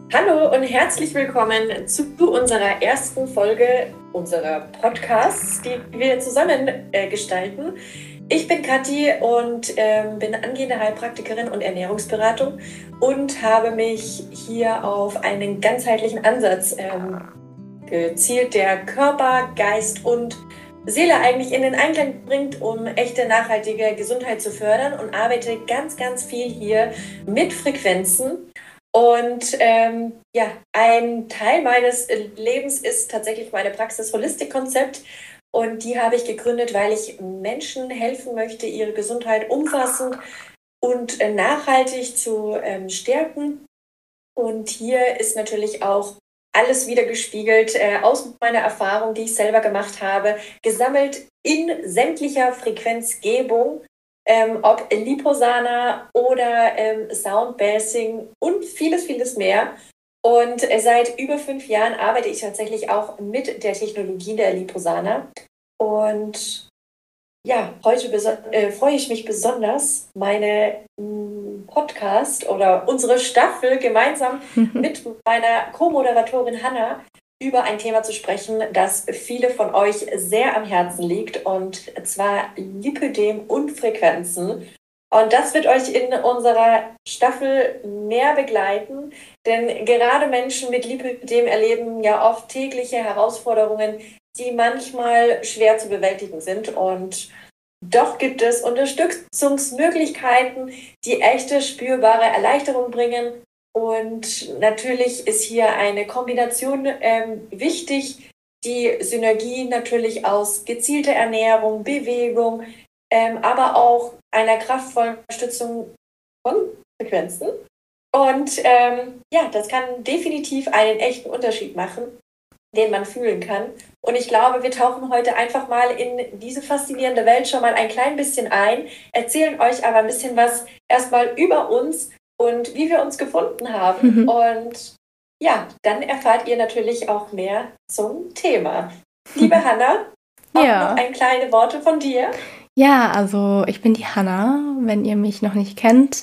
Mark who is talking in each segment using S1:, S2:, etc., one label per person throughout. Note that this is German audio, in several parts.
S1: Hallo und herzlich willkommen zu unserer ersten Folge unserer Podcasts, die wir zusammen gestalten. Ich bin Kathi und bin angehende Heilpraktikerin und Ernährungsberatung und habe mich hier auf einen ganzheitlichen Ansatz gezielt, der Körper, Geist und Seele eigentlich in den Einklang bringt, um echte nachhaltige Gesundheit zu fördern, und arbeite ganz, ganz viel hier mit Frequenzen. Und ein Teil meines Lebens ist tatsächlich meine Praxis Holistik-Konzept. Und die habe ich gegründet, weil ich Menschen helfen möchte, ihre Gesundheit umfassend und nachhaltig zu stärken. Und hier ist natürlich auch alles wieder gespiegelt aus meiner Erfahrung, die ich selber gemacht habe, gesammelt in sämtlicher Frequenzgebung, ob Liposana oder Soundbathing und vieles, vieles mehr. Und seit über 5 Jahren arbeite ich tatsächlich auch mit der Technologie der Liposana. Und ja, heute freue ich mich besonders, meine Podcast oder unsere Staffel gemeinsam mit meiner Co-Moderatorin Hanna über ein Thema zu sprechen, das viele von euch sehr am Herzen liegt, und zwar Lipödem und Frequenzen. Und das wird euch in unserer Staffel mehr begleiten, denn gerade Menschen mit Lipödem erleben ja oft tägliche Herausforderungen, die manchmal schwer zu bewältigen sind. Und doch gibt es Unterstützungsmöglichkeiten, die echte spürbare Erleichterung bringen. Und natürlich ist hier eine Kombination wichtig, die Synergie natürlich aus gezielter Ernährung, Bewegung, aber auch einer kraftvollen Unterstützung von Frequenzen. Und das kann definitiv einen echten Unterschied machen, den man fühlen kann. Und ich glaube, wir tauchen heute einfach mal in diese faszinierende Welt schon mal ein klein bisschen ein, erzählen euch aber ein bisschen was erstmal über uns und wie wir uns gefunden haben. Und ja, dann erfahrt ihr natürlich auch mehr zum Thema. Liebe Hanna, auch noch ein kleine Worte von dir.
S2: Ja, also ich bin die Hanna, wenn ihr mich noch nicht kennt.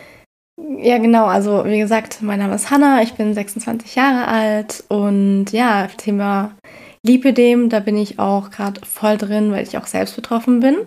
S2: Ja, genau, also wie gesagt, mein Name ist Hanna, ich bin 26 Jahre alt und ja, Thema Lipödem, da bin ich auch gerade voll drin, weil ich auch selbst betroffen bin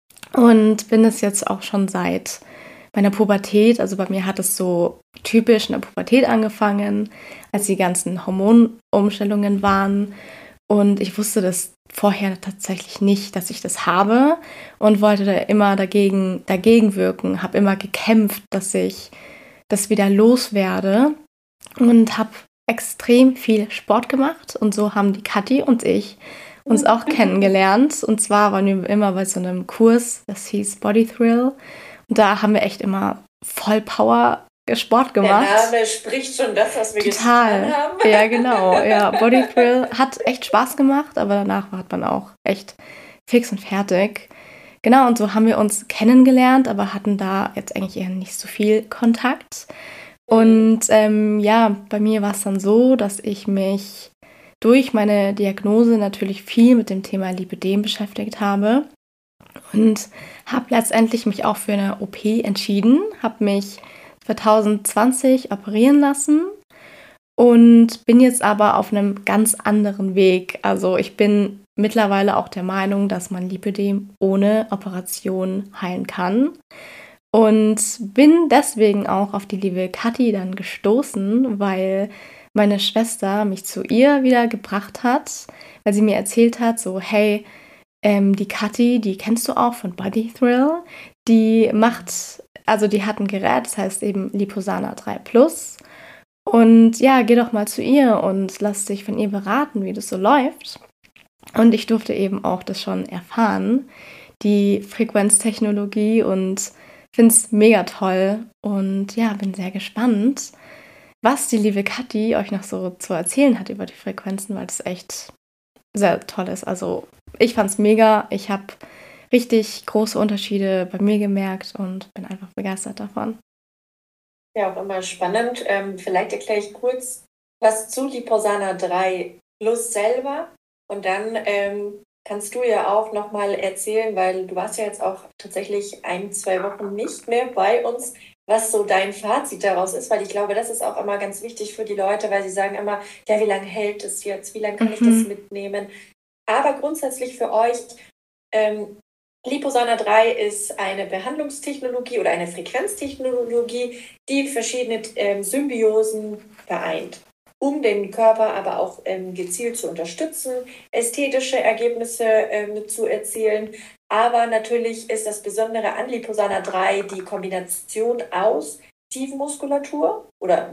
S2: und bin es jetzt auch schon seit meiner Pubertät. Also bei mir hat es so typisch in der Pubertät angefangen, als die ganzen Hormonumstellungen waren, und ich wusste das vorher tatsächlich nicht, dass ich das habe, und wollte da immer dagegen wirken, habe immer gekämpft, dass ich das wieder loswerde, und habe extrem viel Sport gemacht, und so haben die Kathi und ich uns auch kennengelernt. Und zwar waren wir immer bei so einem Kurs, das hieß Body Thrill, und da haben wir echt immer voll Power Sport gemacht.
S1: Der Name spricht schon das, was wir getan haben.
S2: Ja, genau. Ja, Body Thrill hat echt Spaß gemacht, aber danach war man auch echt fix und fertig. Genau, und so haben wir uns kennengelernt, aber hatten da jetzt eigentlich eher nicht so viel Kontakt. Und bei mir war es dann so, dass ich mich durch meine Diagnose natürlich viel mit dem Thema Lipödem beschäftigt habe und habe letztendlich mich auch für eine OP entschieden, habe mich 2020 operieren lassen und bin jetzt aber auf einem ganz anderen Weg. Also ich bin mittlerweile auch der Meinung, dass man Lipödem ohne Operation heilen kann. Und bin deswegen auch auf die liebe Kathi dann gestoßen, weil meine Schwester mich zu ihr wieder gebracht hat, weil sie mir erzählt hat, so hey, die Kathi, die kennst du auch von Body Thrill, die hat ein Gerät, das heißt eben Liposana 3 Plus. Und ja, geh doch mal zu ihr und lass dich von ihr beraten, wie das so läuft. Und ich durfte eben auch das schon erfahren, die Frequenztechnologie, und finde es mega toll. Und ja, bin sehr gespannt, was die liebe Kathi euch noch so zu erzählen hat über die Frequenzen, weil das echt sehr toll ist. Also ich fand es mega. Ich habe richtig große Unterschiede bei mir gemerkt und bin einfach begeistert davon.
S1: Ja, auch immer spannend. Vielleicht erkläre ich kurz was zu Liposana 3 Plus selber, und dann kannst du ja auch nochmal erzählen, weil du warst ja jetzt auch tatsächlich 1, 2 Wochen nicht mehr bei uns, was so dein Fazit daraus ist, weil ich glaube, das ist auch immer ganz wichtig für die Leute, weil sie sagen immer, ja, wie lange hält es jetzt, wie lange kann ich das mitnehmen? Aber grundsätzlich für euch, Liposana 3 ist eine Behandlungstechnologie oder eine Frequenztechnologie, die verschiedene Symbiosen vereint, um den Körper aber auch gezielt zu unterstützen, ästhetische Ergebnisse zu erzielen. Aber natürlich ist das Besondere an Liposana 3 die Kombination aus Tiefenmuskulatur oder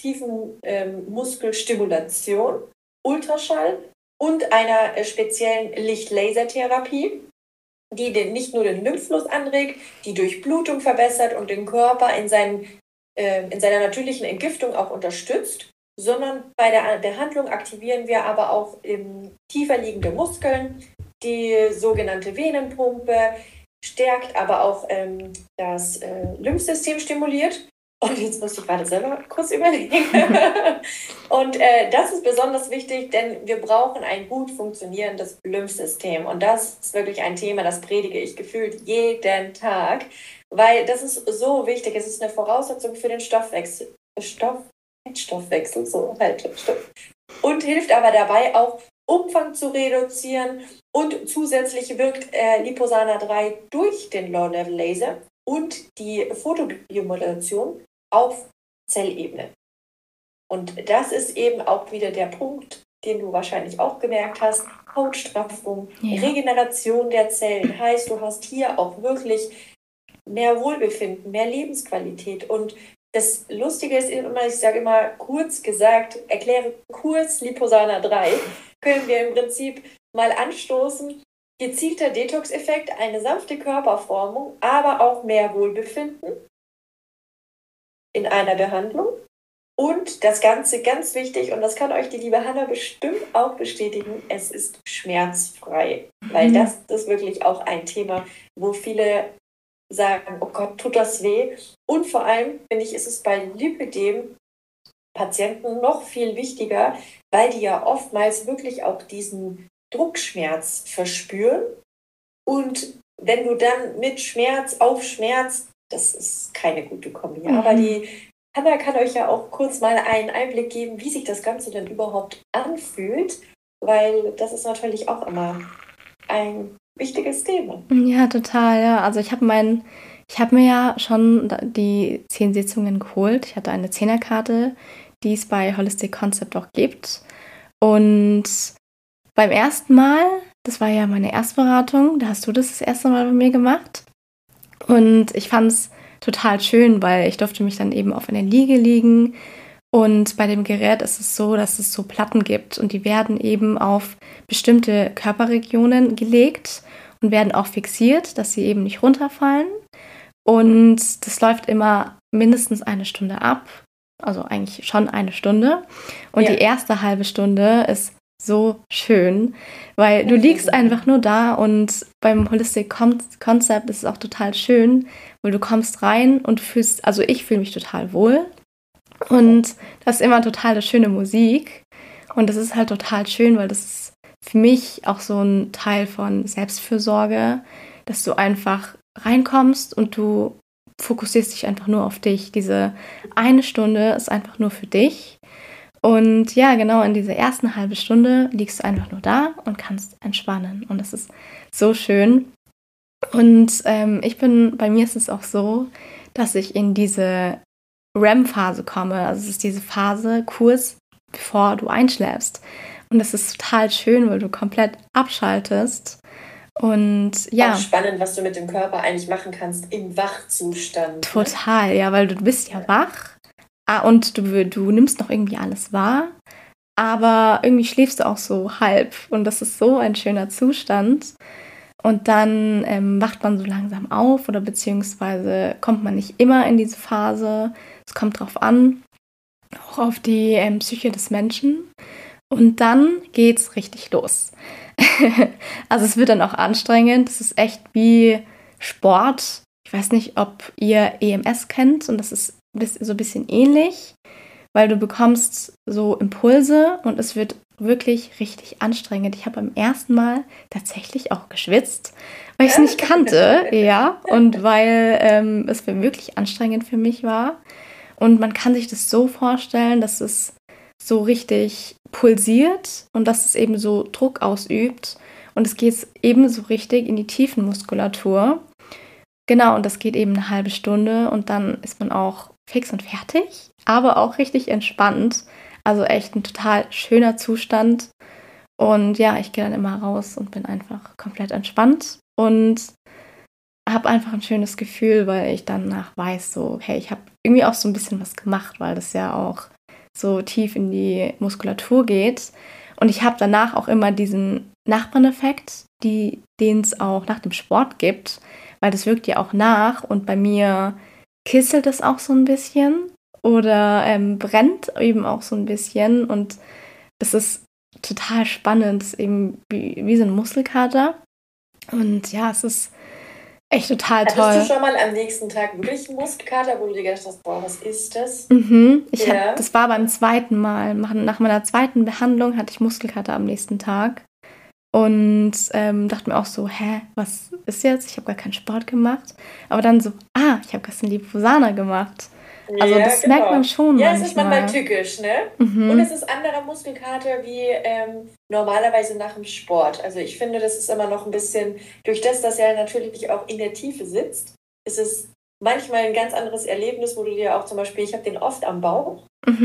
S1: Tiefenmuskelstimulation, Ultraschall und einer speziellen Licht-Laser-Therapie, die nicht nur den Lymphfluss anregt, die Durchblutung verbessert und den Körper in seiner natürlichen Entgiftung auch unterstützt, sondern bei der Behandlung aktivieren wir aber auch tiefer liegende Muskeln, die sogenannte Venenpumpe, stärkt aber auch das Lymphsystem stimuliert. Und jetzt muss ich gerade selber kurz überlegen. Und das ist besonders wichtig, denn wir brauchen ein gut funktionierendes Lymphsystem. Und das ist wirklich ein Thema, das predige ich gefühlt jeden Tag, weil das ist so wichtig. Es ist eine Voraussetzung für den Stoffwechsel. Fettstoffwechsel, so halt. Und hilft aber dabei auch, Umfang zu reduzieren. Und zusätzlich wirkt Liposana 3 durch den Low-Level-Laser und die Photobiomodulation auf Zellebene. Und das ist eben auch wieder der Punkt, den du wahrscheinlich auch gemerkt hast, Hautstraffung, Regeneration der Zellen. Heißt, du hast hier auch wirklich mehr Wohlbefinden, mehr Lebensqualität. Und das Lustige ist immer, ich sage immer kurz gesagt, erkläre kurz Liposana 3, können wir im Prinzip mal anstoßen. Gezielter Detox-Effekt, eine sanfte Körperformung, aber auch mehr Wohlbefinden in einer Behandlung. Und das Ganze, ganz wichtig, und das kann euch die liebe Hanna bestimmt auch bestätigen, es ist schmerzfrei. Weil das ist wirklich auch ein Thema, wo viele sagen, oh Gott, tut das weh. Und vor allem, finde ich, ist es bei Lipödem-Patienten noch viel wichtiger, weil die ja oftmals wirklich auch diesen Druckschmerz verspüren. Und wenn du dann mit Schmerz auf Schmerz, das ist keine gute Kombi. Aber die Hanna kann euch ja auch kurz mal einen Einblick geben, wie sich das Ganze dann überhaupt anfühlt, weil das ist natürlich auch immer ein wichtiges Thema.
S2: Ja, total, ja. Also ich habe mir ja schon die 10 Sitzungen geholt. Ich hatte eine 10er-Karte, die es bei Holistic Concept auch gibt. Und beim ersten Mal, das war ja meine Erstberatung, da hast du das erste Mal bei mir gemacht. Und ich fand es total schön, weil ich durfte mich dann eben auf einer Liege liegen. Und bei dem Gerät ist es so, dass es so Platten gibt und die werden eben auf bestimmte Körperregionen gelegt und werden auch fixiert, dass sie eben nicht runterfallen. Und das läuft immer mindestens 1 Stunde ab, also eigentlich schon 1 Stunde. Und die erste halbe Stunde ist so schön, weil du liegst einfach nur da und beim Holistic Concept ist es auch total schön, weil du kommst rein und ich fühle mich total wohl und das ist immer total schöne Musik und das ist halt total schön, weil das ist für mich auch so ein Teil von Selbstfürsorge, dass du einfach reinkommst und du fokussierst dich einfach nur auf dich. Diese 1 Stunde ist einfach nur für dich. Und ja, genau in dieser ersten halben Stunde liegst du einfach nur da und kannst entspannen. Und das ist so schön. Und bei mir ist es auch so, dass ich in diese REM-Phase komme. Also es ist diese Phase kurz bevor du einschläfst. Und das ist total schön, weil du komplett abschaltest. Und ja.
S1: Auch spannend, was du mit dem Körper eigentlich machen kannst im Wachzustand.
S2: Total, ja, weil du bist ja wach. Und du nimmst noch irgendwie alles wahr, aber irgendwie schläfst du auch so halb. Und das ist so ein schöner Zustand. Und dann wacht man so langsam auf oder beziehungsweise kommt man nicht immer in diese Phase. Es kommt drauf an, auch auf die Psyche des Menschen. Und dann geht's richtig los. Also es wird dann auch anstrengend. Es ist echt wie Sport. Ich weiß nicht, ob ihr EMS kennt und das ist so ein bisschen ähnlich, weil du bekommst so Impulse und es wird wirklich richtig anstrengend. Ich habe beim ersten Mal tatsächlich auch geschwitzt, weil ich es nicht kannte, ja, und weil es wirklich anstrengend für mich war. Und man kann sich das so vorstellen, dass es so richtig pulsiert und dass es eben so Druck ausübt. Und es geht eben so richtig in die Tiefenmuskulatur. Genau, und das geht eben eine halbe Stunde und dann ist man auch fix und fertig, aber auch richtig entspannt. Also echt ein total schöner Zustand. Und ja, ich gehe dann immer raus und bin einfach komplett entspannt und habe einfach ein schönes Gefühl, weil ich danach weiß, so, hey, ich habe irgendwie auch so ein bisschen was gemacht, weil das ja auch so tief in die Muskulatur geht. Und ich habe danach auch immer diesen Nachbarn-Effekt, den es auch nach dem Sport gibt, weil das wirkt ja auch nach und bei mir kisselt es auch so ein bisschen oder brennt eben auch so ein bisschen und das ist total spannend, das ist eben wie so ein Muskelkater und ja, es ist echt total toll.
S1: Hattest du schon mal am nächsten Tag wirklich einen Muskelkater, wo du dir gedacht hast, boah, was ist das?
S2: Das war beim zweiten Mal. Nach meiner zweiten Behandlung hatte ich Muskelkater am nächsten Tag. Und dachte mir auch so, was ist jetzt? Ich habe gar keinen Sport gemacht. Aber dann so, ich habe gestern Liposana gemacht. Also
S1: Ja,
S2: das
S1: genau.
S2: merkt man schon
S1: Ja,
S2: manchmal.
S1: es ist manchmal tückisch, ne? Und es ist anderer Muskelkater wie normalerweise nach dem Sport. Also ich finde, das ist immer noch ein bisschen, durch das er natürlich auch in der Tiefe sitzt, ist es manchmal ein ganz anderes Erlebnis, wo du dir auch zum Beispiel, ich habe den oft am Bauch.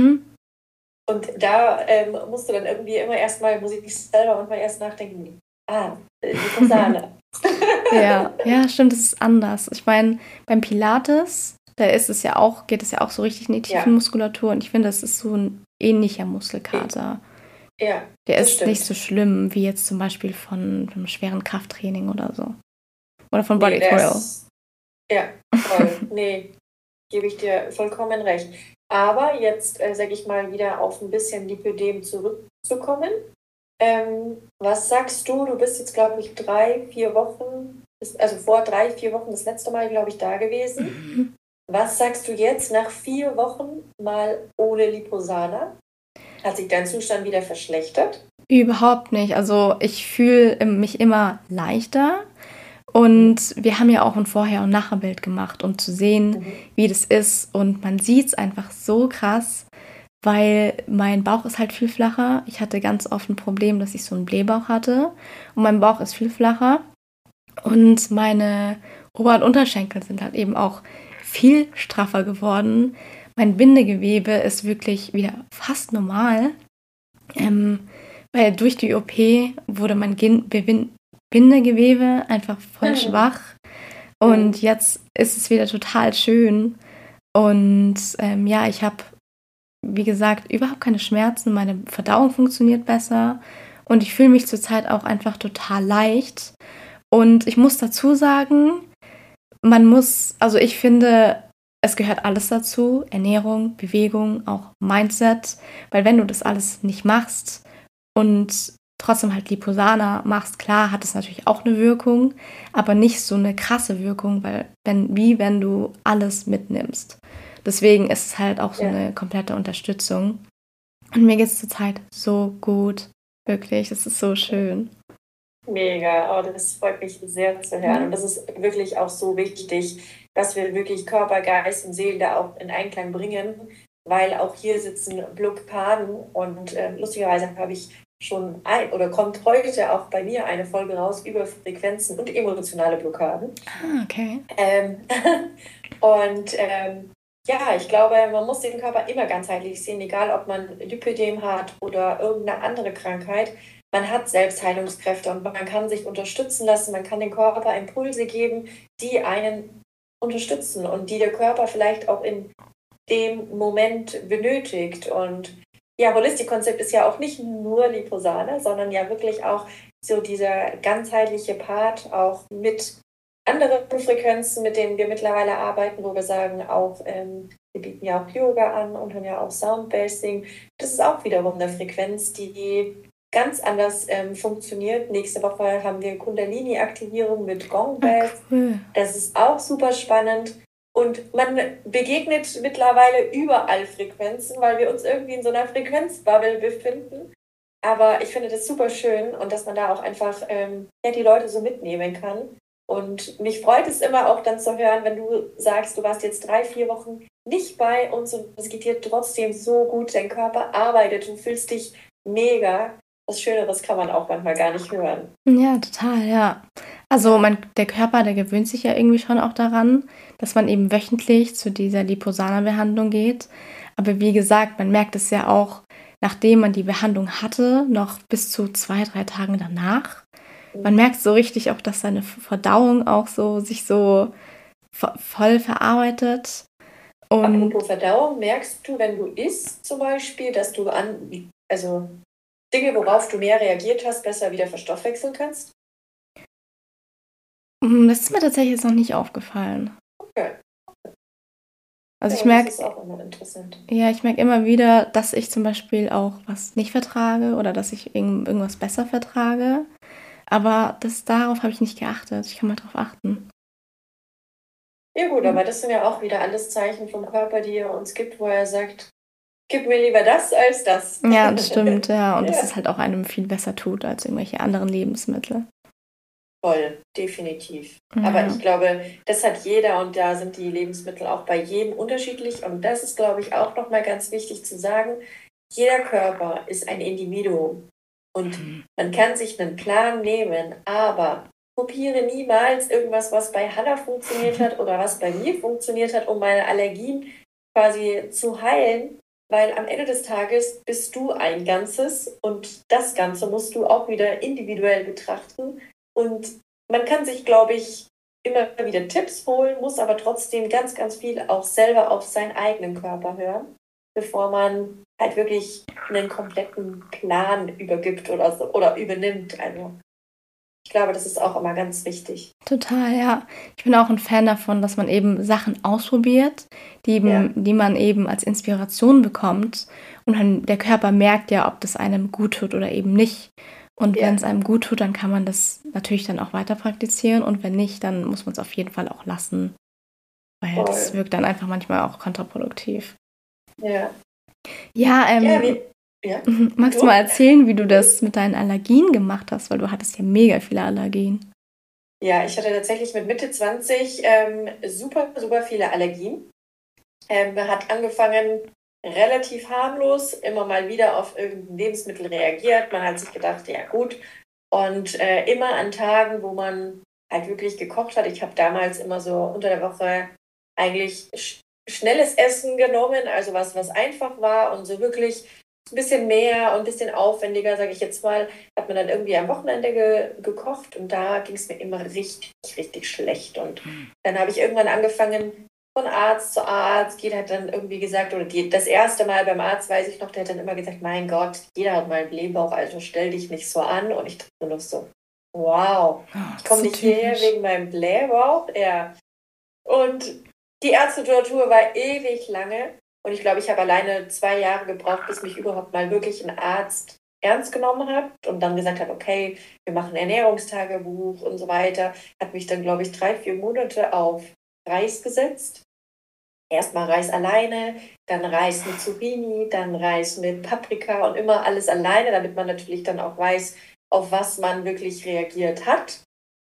S1: Und da musst du dann irgendwie immer erstmal, muss ich selber manchmal erst nachdenken, Liposana.
S2: ja, stimmt, das ist anders. Ich meine, beim Pilates, geht es ja auch so richtig in die Tiefenmuskulatur und ich finde, das ist so ein ähnlicher Muskelkater.
S1: Ja,
S2: der ist stimmt. Nicht so schlimm wie jetzt zum Beispiel von einem schweren Krafttraining oder so. Oder von Body Thrill.
S1: Ja, voll. Nee, gebe ich dir vollkommen recht. Aber jetzt, sage ich mal, wieder auf ein bisschen Lipödem zurückzukommen. Was sagst du? Du bist jetzt, glaube ich, 3-4 Wochen, also vor 3-4 Wochen das letzte Mal, glaube ich, da gewesen. Was sagst du jetzt nach 4 Wochen mal ohne Liposana? Hat sich dein Zustand wieder verschlechtert?
S2: Überhaupt nicht. Also ich fühle mich immer leichter. Und wir haben ja auch ein Vorher- und Nachherbild gemacht, um zu sehen, wie das ist. Und man sieht es einfach so krass, weil mein Bauch ist halt viel flacher. Ich hatte ganz oft ein Problem, dass ich so einen Blähbauch hatte. Und mein Bauch ist viel flacher. Und meine Ober- und Unterschenkel sind halt eben auch viel straffer geworden. Mein Bindegewebe ist wirklich wieder fast normal. Weil durch die OP wurde mein Bindegewebe einfach voll schwach. Und jetzt ist es wieder total schön. Und ich habe, wie gesagt, überhaupt keine Schmerzen. Meine Verdauung funktioniert besser. Und ich fühle mich zurzeit auch einfach total leicht. Und ich muss dazu sagen, ich finde, es gehört alles dazu. Ernährung, Bewegung, auch Mindset. Weil wenn du das alles nicht machst und trotzdem halt Liposana machst, klar, hat es natürlich auch eine Wirkung, aber nicht so eine krasse Wirkung, weil wenn du alles mitnimmst. Deswegen ist es halt auch so eine komplette Unterstützung. Und mir geht es zurzeit so gut. Wirklich, es ist so schön.
S1: Mega, das freut mich sehr zu hören. Und das ist wirklich auch so wichtig, dass wir wirklich Körper, Geist und Seele da auch in Einklang bringen, weil auch hier sitzen Blockaden und lustigerweise habe ich schon kommt heute auch bei mir eine Folge raus über Frequenzen und emotionale Blockaden.
S2: Okay.
S1: Ich glaube, man muss den Körper immer ganzheitlich sehen, egal ob man Lipödem hat oder irgendeine andere Krankheit. Man hat Selbstheilungskräfte und man kann sich unterstützen lassen, man kann dem Körper Impulse geben, die einen unterstützen und die der Körper vielleicht auch in dem Moment benötigt. Und ja, Holistik-Konzept ist ja auch nicht nur Liposana, sondern ja wirklich auch so dieser ganzheitliche Part, auch mit anderen Frequenzen, mit denen wir mittlerweile arbeiten, wo wir sagen, auch wir bieten ja auch Yoga an und haben ja auch Soundbasing. Das ist auch wiederum eine Frequenz, die ganz anders funktioniert. Nächste Woche haben wir Kundalini-Aktivierung mit Gong Bells.
S2: Cool.
S1: Das ist auch super spannend. Und man begegnet mittlerweile überall Frequenzen, weil wir uns irgendwie in so einer Frequenzbubble befinden. Aber ich finde das super schön und dass man da auch einfach ja, die Leute so mitnehmen kann. Und mich freut es immer auch dann zu hören, wenn du sagst, du warst jetzt 3, 4 Wochen nicht bei uns und es geht dir trotzdem so gut, dein Körper arbeitet, du fühlst dich mega. Was Schöneres kann man auch manchmal gar nicht hören.
S2: Ja, total, ja. Also der Körper, der gewöhnt sich ja irgendwie schon auch daran, dass man eben wöchentlich zu dieser Liposana-Behandlung geht. Aber wie gesagt, man merkt es ja auch, nachdem man die Behandlung hatte, noch bis zu 2, 3 Tagen danach. Man merkt so richtig auch, dass seine Verdauung auch so sich so voll verarbeitet. Und
S1: Apropos Verdauung, merkst du, wenn du isst zum Beispiel, dass du also Dinge, worauf du mehr reagiert hast, besser wieder verstoffwechseln kannst?
S2: das ist mir tatsächlich jetzt noch nicht aufgefallen.
S1: Okay.
S2: Also
S1: Ja,
S2: ich merke,
S1: das ist auch immer interessant.
S2: ja, ich merke immer wieder, dass ich zum Beispiel auch was nicht vertrage oder dass ich irgendwas besser vertrage. Aber darauf habe ich nicht geachtet. Ich kann mal drauf achten.
S1: Ja gut, aber das sind ja auch wieder alles Zeichen vom Körper, die er uns gibt, wo er sagt, gib mir lieber das als das.
S2: Ja, das stimmt, ja. Und dass
S1: Ja.
S2: es halt auch einem viel besser tut als irgendwelche anderen Lebensmittel.
S1: Voll, definitiv.
S2: Ja.
S1: Aber ich glaube, das hat jeder und da sind die Lebensmittel auch bei jedem unterschiedlich. Und das ist, glaube ich, auch nochmal ganz wichtig zu sagen. Jeder Körper ist ein Individuum und man kann sich einen Plan nehmen, aber kopiere niemals irgendwas, was bei Hannah funktioniert hat oder was bei mir funktioniert hat, um meine Allergien quasi zu heilen, weil am Ende des Tages bist du ein Ganzes und das Ganze musst du auch wieder individuell betrachten. Und man kann sich, glaube ich, immer wieder Tipps holen, muss aber trotzdem ganz, ganz viel auch selber auf seinen eigenen Körper hören, bevor man halt wirklich einen kompletten Plan übergibt oder so, oder übernimmt. Also ich glaube, das ist auch immer ganz wichtig.
S2: Total, ja. Ich bin auch ein Fan davon, dass man eben Sachen ausprobiert, die man eben als Inspiration bekommt. Und dann der Körper merkt ja, ob das einem gut tut oder eben nicht. Und wenn es einem gut tut, dann kann man das natürlich dann auch weiter praktizieren. Und wenn nicht, dann muss man es auf jeden Fall auch lassen. Weil das wirkt dann einfach manchmal auch kontraproduktiv.
S1: Ja.
S2: Ja, magst du mal erzählen, wie du das mit deinen Allergien gemacht hast? Weil du hattest ja mega viele Allergien.
S1: Ja, ich hatte tatsächlich mit Mitte 20 super, super viele Allergien. Hat angefangen relativ harmlos, immer mal wieder auf irgendein Lebensmittel reagiert. Man hat sich gedacht, ja gut. Und immer an Tagen, wo man halt wirklich gekocht hat. Ich habe damals immer so unter der Woche eigentlich schnelles Essen genommen, also was einfach war und so wirklich ein bisschen mehr und ein bisschen aufwendiger, sage ich jetzt mal, hat man dann irgendwie am Wochenende gekocht und da ging es mir immer richtig, richtig schlecht. Und dann habe ich irgendwann angefangen, von Arzt zu Arzt, jeder hat dann irgendwie gesagt, oder das erste Mal beim Arzt weiß ich noch, der hat dann immer gesagt, mein Gott, jeder hat mal einen Blähbauch, also stell dich nicht so an. Und ich dachte nur noch so, wow, ich komme nicht hierher wegen meinem Blähbauch. Ja. Und die Ärztetortur war ewig lange. Und ich glaube, ich habe alleine 2 Jahre gebraucht, bis mich überhaupt mal wirklich ein Arzt ernst genommen hat und dann gesagt hat, okay, wir machen Ernährungstagebuch und so weiter. Hat mich dann, glaube ich, 3, 4 Monate auf Reis gesetzt. Erstmal Reis alleine, dann Reis mit Zucchini, dann Reis mit Paprika und immer alles alleine, damit man natürlich dann auch weiß, auf was man wirklich reagiert hat.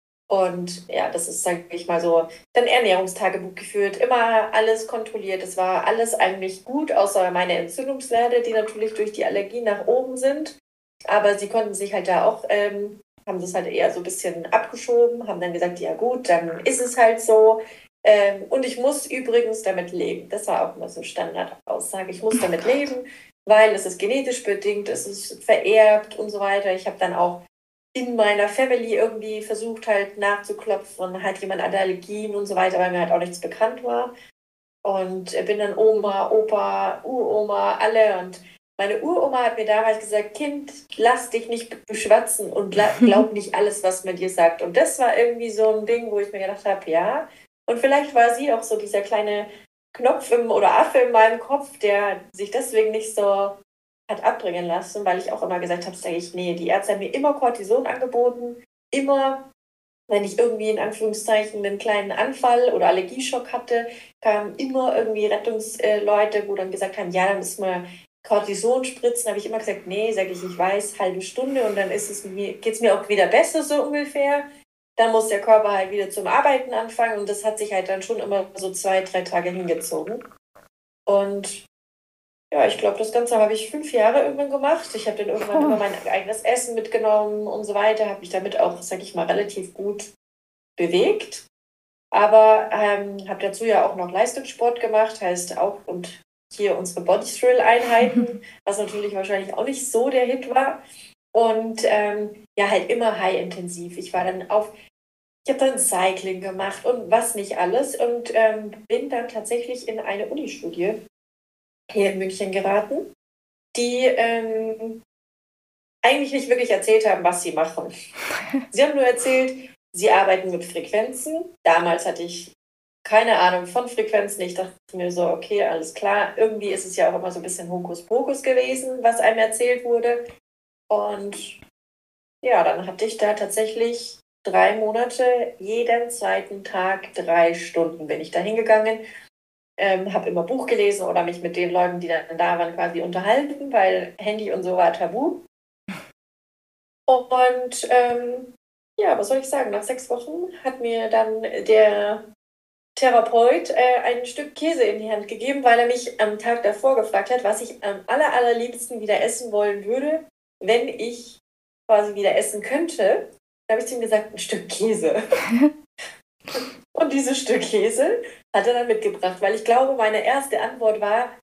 S1: Und ja, das ist, sage ich mal so, dann Ernährungstagebuch geführt, immer alles kontrolliert. Es war alles eigentlich gut, außer meine Entzündungswerte, die natürlich durch die Allergie nach oben sind. Aber sie konnten sich halt da auch, haben das halt eher so ein bisschen abgeschoben, haben dann gesagt, ja gut, dann ist es halt so. Und ich muss übrigens damit leben. Das war auch immer so Standardaussage. Ich muss damit leben, weil es ist genetisch bedingt, es ist vererbt und so weiter. Ich habe dann auch in meiner Family irgendwie versucht halt nachzuklopfen, hat jemand Allergien und so weiter, weil mir halt auch nichts bekannt war. Und bin dann Oma, Opa, Uroma, alle. Und meine Uroma hat mir damals gesagt, Kind, lass dich nicht beschwatzen und glaub nicht alles, was man dir sagt. Und das war irgendwie so ein Ding, wo ich mir gedacht habe, ja. Und vielleicht war sie auch so dieser kleine Knopf oder Affe in meinem Kopf, der sich deswegen nicht so hat abbringen lassen, weil ich auch immer gesagt habe, sage ich, nee, die Ärzte haben mir immer Cortison angeboten, immer Wenn ich irgendwie in Anführungszeichen einen kleinen Anfall oder Allergieschock hatte, kamen immer irgendwie Rettungsleute, wo dann gesagt haben, ja, dann müssen wir Cortison spritzen. Habe ich immer gesagt, nee, sage ich weiß, halbe Stunde und dann geht es mir auch wieder besser, so ungefähr. Dann muss der Körper halt wieder zum Arbeiten anfangen und das hat sich halt dann schon immer so 2, 3 Tage hingezogen. Und ja, ich glaube, das Ganze habe ich 5 Jahre irgendwann gemacht. Ich habe dann irgendwann immer mein eigenes Essen mitgenommen und so weiter, habe mich damit auch, sag ich mal, relativ gut bewegt. Aber habe dazu ja auch noch Leistungssport gemacht, heißt auch und hier unsere Body Thrill Einheiten, was natürlich wahrscheinlich auch nicht so der Hit war. Und ja, halt immer high-intensiv. Ich habe dann Cycling gemacht und was nicht alles und bin dann tatsächlich in eine Unistudie hier in München geraten, die eigentlich nicht wirklich erzählt haben, was sie machen. Sie haben nur erzählt, sie arbeiten mit Frequenzen. Damals hatte ich keine Ahnung von Frequenzen. Ich dachte mir so, okay, alles klar. Irgendwie ist es ja auch immer so ein bisschen Hokuspokus gewesen, was einem erzählt wurde. Und ja, dann hatte ich da tatsächlich 3 Monate, jeden zweiten Tag 3 Stunden bin ich da hingegangen. Habe immer Buch gelesen oder mich mit den Leuten, die dann da waren, quasi unterhalten, weil Handy und so war tabu. Und ja, was soll ich sagen? Nach 6 Wochen hat mir dann der Therapeut ein Stück Käse in die Hand gegeben, weil er mich am Tag davor gefragt hat, was ich am allerliebsten wieder essen wollen würde, wenn ich quasi wieder essen könnte. Da habe ich zu ihm gesagt, ein Stück Käse. Und dieses Stück Käse hat er dann mitgebracht, weil ich glaube, meine erste Antwort war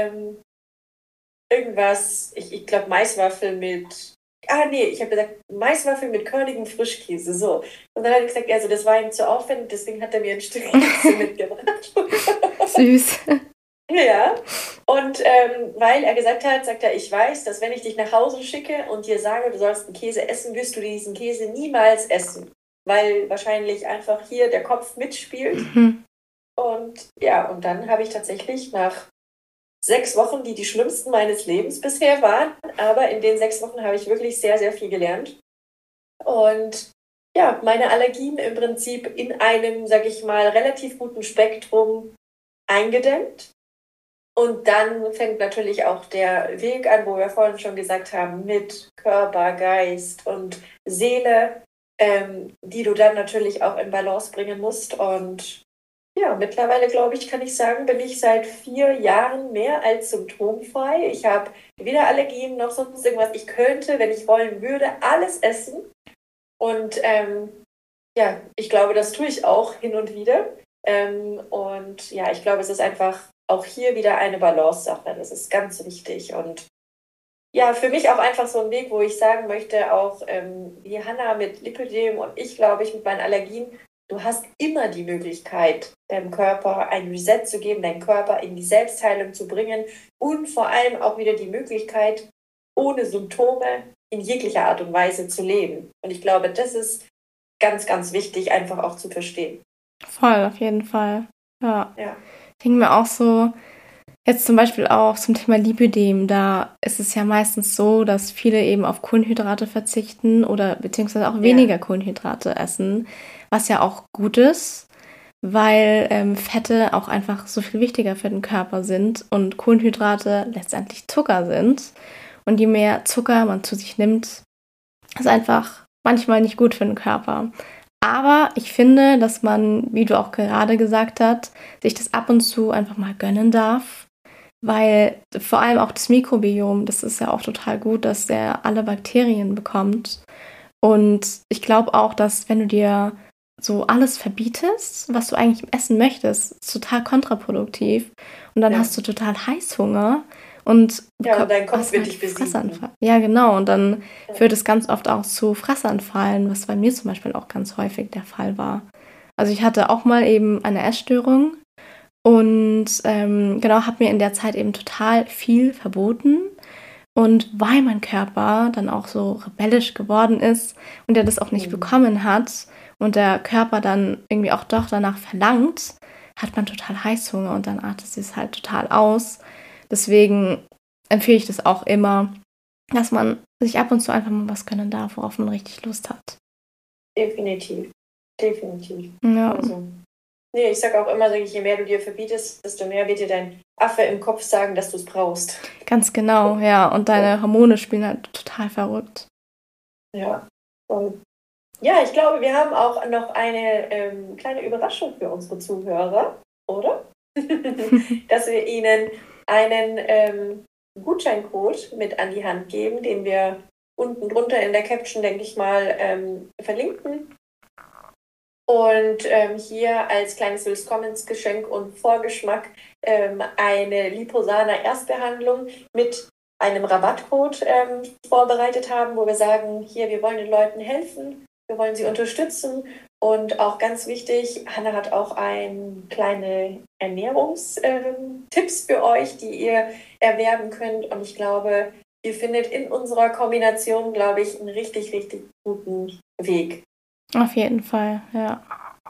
S1: irgendwas, ich glaube Maiswaffel mit, nee, ich habe gesagt Maiswaffel mit körnigem Frischkäse, so. Und dann hat er gesagt, also das war ihm zu aufwendig, deswegen hat er mir ein Stück Käse mitgebracht.
S2: Süß.
S1: Ja, und weil er gesagt hat, sagt er, ich weiß, dass wenn ich dich nach Hause schicke und dir sage, du sollst einen Käse essen, wirst du diesen Käse niemals essen, weil wahrscheinlich einfach hier der Kopf mitspielt. Und ja, und dann habe ich tatsächlich nach 6 Wochen, die schlimmsten meines Lebens bisher waren, aber in den 6 Wochen habe ich wirklich sehr, sehr viel gelernt. Und ja, meine Allergien im Prinzip in einem, sag ich mal, relativ guten Spektrum eingedämmt. Und dann fängt natürlich auch der Weg an, wo wir vorhin schon gesagt haben, mit Körper, Geist und Seele, die du dann natürlich auch in Balance bringen musst. Und ja, mittlerweile, glaube ich, kann ich sagen, bin ich seit 4 Jahren mehr als symptomfrei. Ich habe weder Allergien noch sonst irgendwas. Ich könnte, wenn ich wollen würde, alles essen. Und ja, ich glaube, das tue ich auch hin und wieder. Und ja, ich glaube, es ist einfach auch hier wieder eine Balance-Sache. Das ist ganz wichtig. Und ja, für mich auch einfach so ein Weg, wo ich sagen möchte, auch wie Hannah mit Lipödem und ich, glaube ich, mit meinen Allergien, du hast immer die Möglichkeit, deinem Körper ein Reset zu geben, deinen Körper in die Selbstheilung zu bringen und vor allem auch wieder die Möglichkeit, ohne Symptome in jeglicher Art und Weise zu leben. Und ich glaube, das ist ganz, ganz wichtig, einfach auch zu verstehen.
S2: Voll, auf jeden Fall. Ja.
S1: Ja.
S2: Ich denke mir auch so, jetzt zum Beispiel auch zum Thema Lipödem, da ist es ja meistens so, dass viele eben auf Kohlenhydrate verzichten oder beziehungsweise auch weniger Kohlenhydrate essen, was ja auch gut ist, weil Fette auch einfach so viel wichtiger für den Körper sind und Kohlenhydrate letztendlich Zucker sind. Und je mehr Zucker man zu sich nimmt, ist einfach manchmal nicht gut für den Körper. Aber ich finde, dass man, wie du auch gerade gesagt hast, sich das ab und zu einfach mal gönnen darf. Weil vor allem auch das Mikrobiom, das ist ja auch total gut, dass der alle Bakterien bekommt. Und ich glaube auch, dass wenn du dir so alles verbietest, was du eigentlich essen möchtest, ist total kontraproduktiv. Und dann hast du total Heißhunger. Und
S1: dein Kopf wird dich besiegen.
S2: Ja, genau. Und dann führt es ganz oft auch zu Fressanfallen, was bei mir zum Beispiel auch ganz häufig der Fall war. Also ich hatte auch mal eben eine Essstörung und genau, habe mir in der Zeit eben total viel verboten. Und weil mein Körper dann auch so rebellisch geworden ist und er das auch nicht bekommen hat und der Körper dann irgendwie auch doch danach verlangt, hat man total Heißhunger und dann artet es halt total aus. Deswegen empfehle ich das auch immer, dass man sich ab und zu einfach mal was gönnen darf, worauf man richtig Lust hat.
S1: Definitiv. definitiv.
S2: Ja.
S1: Also, nee, ich sage auch immer, je mehr du dir verbietest, desto mehr wird dir dein Affe im Kopf sagen, dass du es brauchst.
S2: Ganz genau, ja. Und deine Hormone spielen halt total verrückt.
S1: Ja, voll. Ja, ich glaube, wir haben auch noch eine kleine Überraschung für unsere Zuhörer, oder? Dass wir ihnen einen Gutscheincode mit an die Hand geben, den wir unten drunter in der Caption, denke ich mal, verlinken. Und hier als kleines Willkommensgeschenk und Vorgeschmack eine Liposana Erstbehandlung mit einem Rabattcode vorbereitet haben, wo wir sagen, hier, wir wollen den Leuten helfen, wir wollen sie unterstützen. Und auch ganz wichtig, Hanna hat auch kleine Ernährungstipps für euch, die ihr erwerben könnt. Und ich glaube, ihr findet in unserer Kombination, glaube ich, einen richtig, richtig guten Weg.
S2: Auf jeden Fall, ja.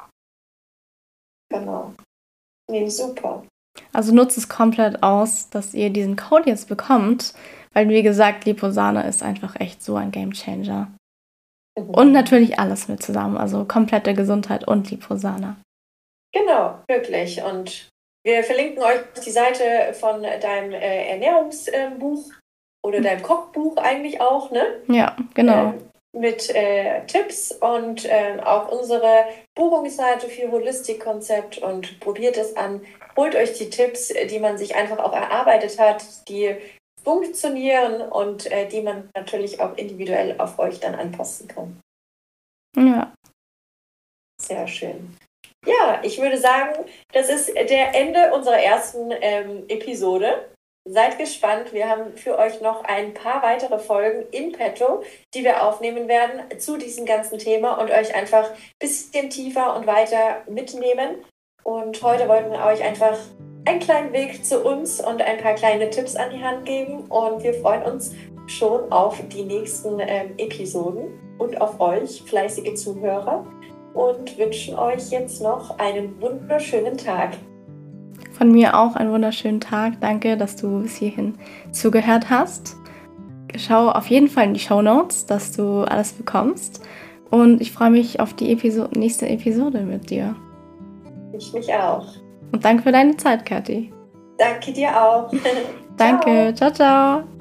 S1: Genau. Nee, super.
S2: Also nutzt es komplett aus, dass ihr diesen Code jetzt bekommt, weil wie gesagt, Liposana ist einfach echt so ein Gamechanger. Und natürlich alles mit zusammen, also komplette Gesundheit und Liposana.
S1: Genau, wirklich. Und wir verlinken euch die Seite von deinem Ernährungsbuch oder deinem Kochbuch eigentlich auch, ne?
S2: Ja, genau.
S1: Mit Tipps und auch unsere Buchungsseite für Holistik-Konzept und probiert es an. Holt euch die Tipps, die man sich einfach auch erarbeitet hat, die funktionieren und die man natürlich auch individuell auf euch dann anpassen kann.
S2: Ja.
S1: Sehr schön. Ja, ich würde sagen, das ist der Ende unserer ersten Episode. Seid gespannt, wir haben für euch noch ein paar weitere Folgen in petto, die wir aufnehmen werden zu diesem ganzen Thema und euch einfach ein bisschen tiefer und weiter mitnehmen. Und heute wollten wir euch einfach einen kleinen Weg zu uns und ein paar kleine Tipps an die Hand geben. Und wir freuen uns schon auf die nächsten Episoden und auf euch, fleißige Zuhörer. Und wünschen euch jetzt noch einen wunderschönen Tag.
S2: Von mir auch einen wunderschönen Tag. Danke, dass du bis hierhin zugehört hast. Schau auf jeden Fall in die Shownotes, dass du alles bekommst. Und ich freue mich auf die nächste Episode mit dir.
S1: Ich mich auch.
S2: Und danke für deine Zeit, Kathi.
S1: Danke dir auch.
S2: Danke. Ciao, ciao.